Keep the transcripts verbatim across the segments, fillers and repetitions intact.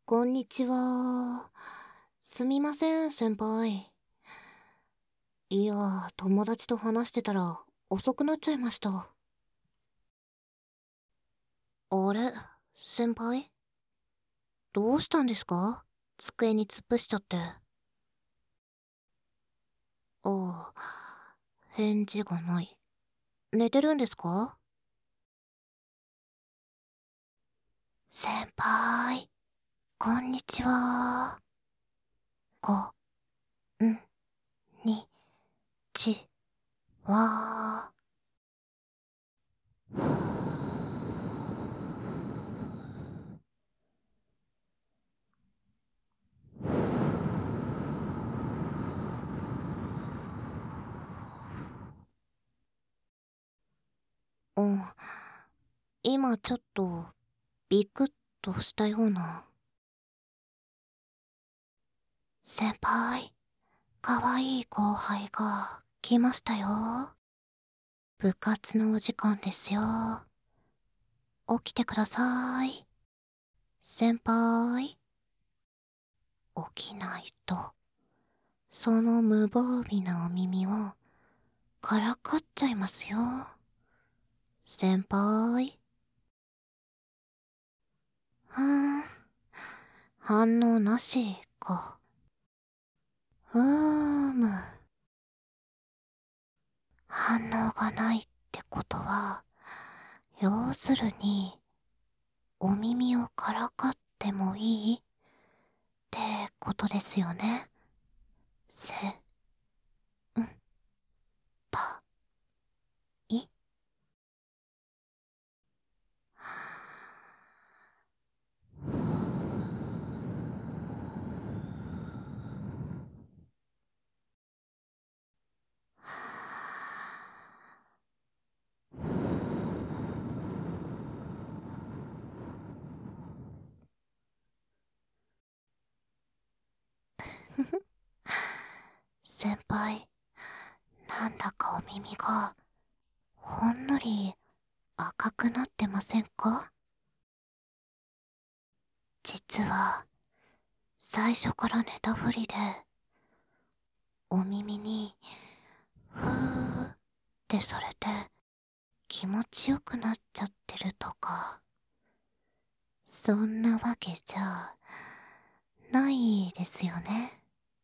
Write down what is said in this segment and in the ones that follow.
こんにちは。すみません、先輩。いや、友達と話してたら遅くなっちゃいました。あれ、先輩どうしたんですか？机に突っ伏しちゃって。ああ、返事がない。寝てるんですか？先輩、こんにちは。こ、ん、に、ち、は。うん、今ちょっとビクッとしたような。先輩、かわいい後輩が来ましたよ。部活のお時間ですよ。起きてください。先輩、起きないと、その無防備なお耳をからかっちゃいますよ。先輩。ふーん、反応なしか。うーむ。反応がないってことは、要するに、お耳をからかってもいいってことですよね。せ、ん、ぱ、い。先輩、なんだかお耳がほんのり赤くなってませんか？実は最初から寝たふりでお耳にふーってされて気持ちよくなっちゃってるとか、そんなわけじゃないですよね。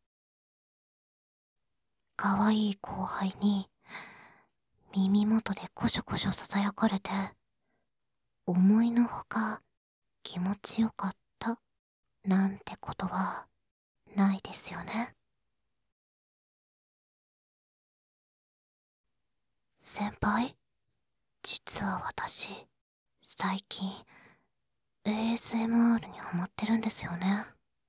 かわいい後輩に耳元でこしょこしょささやかれて思いのほか気持ちよかったなんてことはないですよね。先輩、実は私、最近 エーエスエムアール にハマってるんですよね。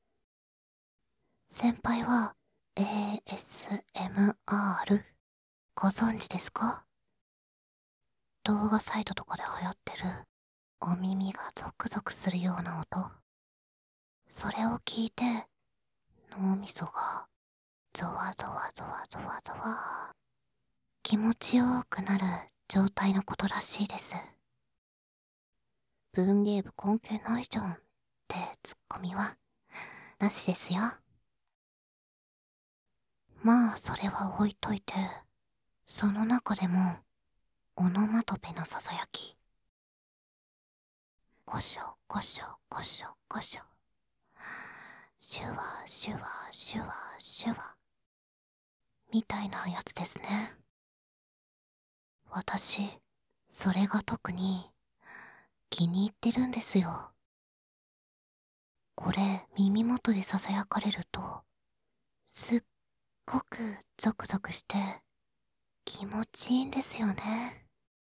先輩は エーエスエムアール ご存知ですか？動画サイトとかで流行ってるお耳がゾクゾクするような音。それを聞いて脳みそがゾワゾワゾワゾワゾワ気持ちよくなる状態のことらしいです。文芸部根拠ないじゃんってツッコミはなしですよ。まあそれは置いといて、その中でもオノマトペのささやき、コショコショコショコショ、シュワシュワシュワシュワみたいなやつですね。私、それが特に気に入ってるんですよ。これ耳元でささやかれるとすっごくゾクゾクして気持ちいいんですよね。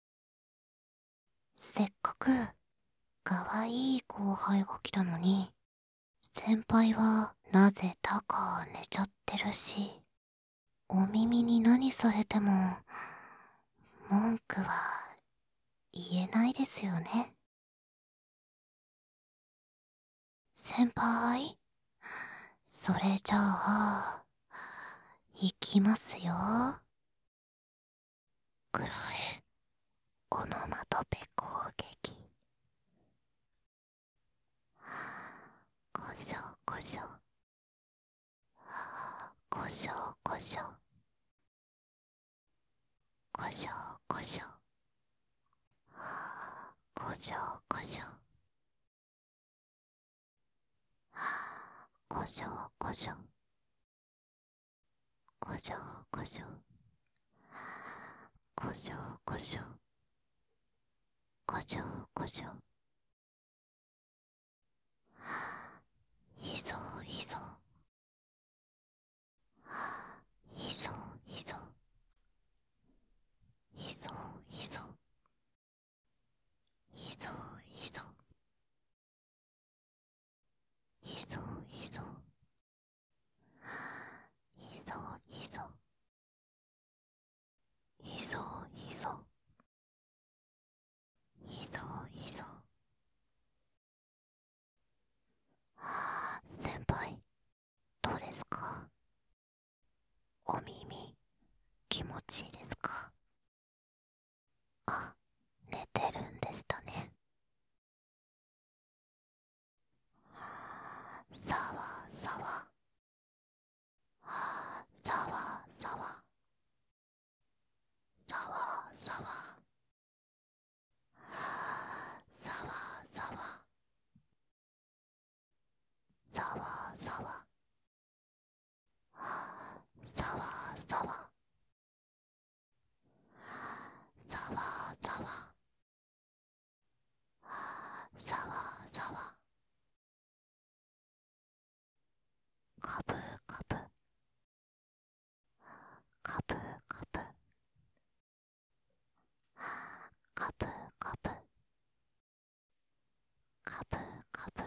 せっかくかわいい後輩が来たのに、先輩はなぜだか寝ちゃってるし、お耳に何されても文句は言えないですよね。先輩、それじゃあ、行きますよ。くらえ、オノマトペ攻撃。コしょこしょこしょこしょこしょこしょこしょこしょこしょこしょこしょこしょこしょこしょこしょいそいそいそいそいそいそいそいそいそいそいそいそいそいそいそいそ先輩どうですか？お耳気持ちいいですか？あ、寝てるんでしたね。さわさわさわさわさわさわさわさわさわさわさわさわさわさわさわさわかぶかぶかぶかぶかぶかぶかぶかぶ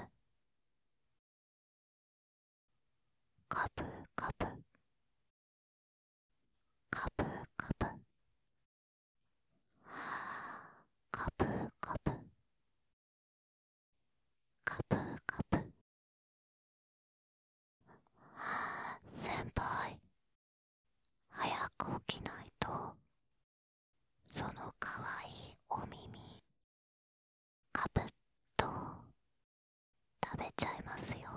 かぶかぶかぶかぶかぶかぶかぶかぶ先輩早く起きないとそのかわいいお耳かぶっと食べちゃいますよ。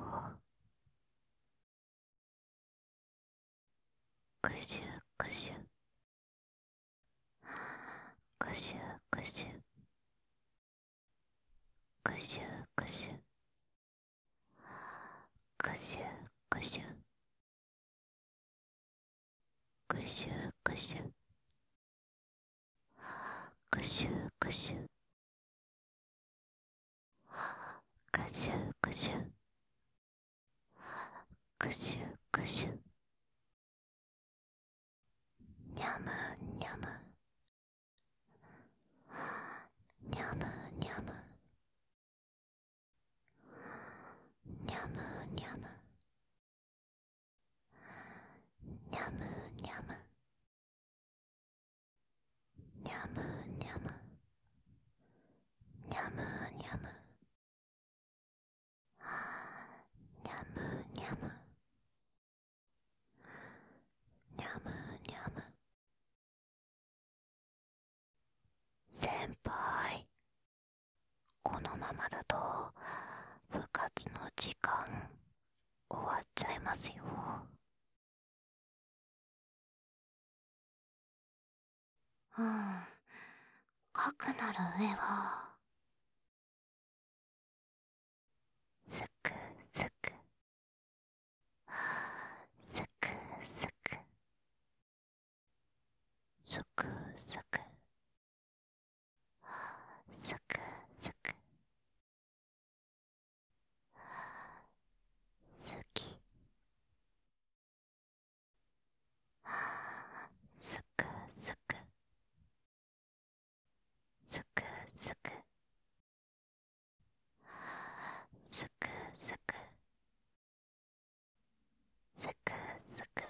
ぐしゅぐしゅぐしゅぐしゅぐしゅぐしゅぐしゅぐしゅぐしゅぐしゅぐしゅぐしゅぐしゅぐしゅぐしゅぐしゅにゃむにゃむにゃむにゃむにゃむにゃむにゃむにゃむにゃむにゃむにゃむにゃむにゃむにゃむにゃむにゃむ先輩このままだと部活の時間終わっちゃいますよ。うん、かくなる上はすくすくすくすくすくすくすくすくすきすくすくすくすくすくすくすくすく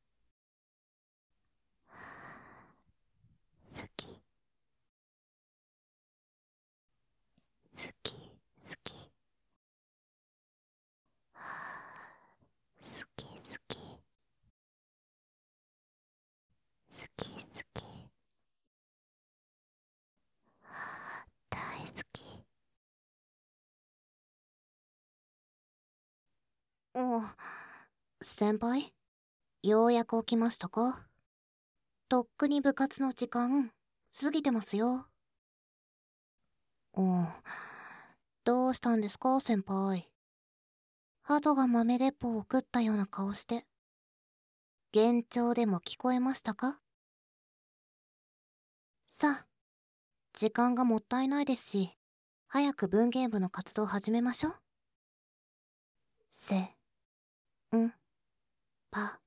すきすきすきすきすきすきすき大好きうん。先輩、ようやく起きましたか？とっくに部活の時間、過ぎてますよ。うん。どうしたんですか、先輩。鳩が豆鉄砲を食ったような顔して。幻聴でも聞こえましたか？さあ、時間がもったいないですし、早く文芸部の活動始めましょう。せ、ん、ぱ。